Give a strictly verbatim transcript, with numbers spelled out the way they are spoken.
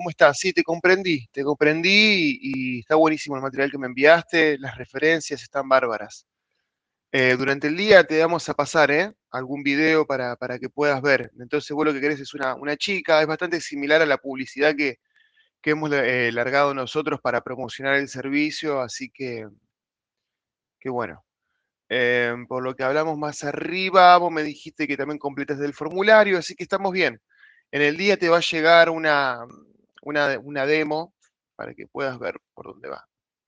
¿cómo estás? Sí, te comprendí, te comprendí y, y está buenísimo el material que me enviaste, las referencias están bárbaras. Eh, durante el día te vamos a pasar, ¿eh? Algún video para, para que puedas ver. Entonces vos lo que querés es una, una chica, es bastante similar a la publicidad que, que hemos eh, largado nosotros para promocionar el servicio, así que, que bueno. Eh, por lo que hablamos más arriba, vos me dijiste que también completaste el formulario, así que estamos bien. En el día te va a llegar una, una, una demo para que puedas ver por dónde va.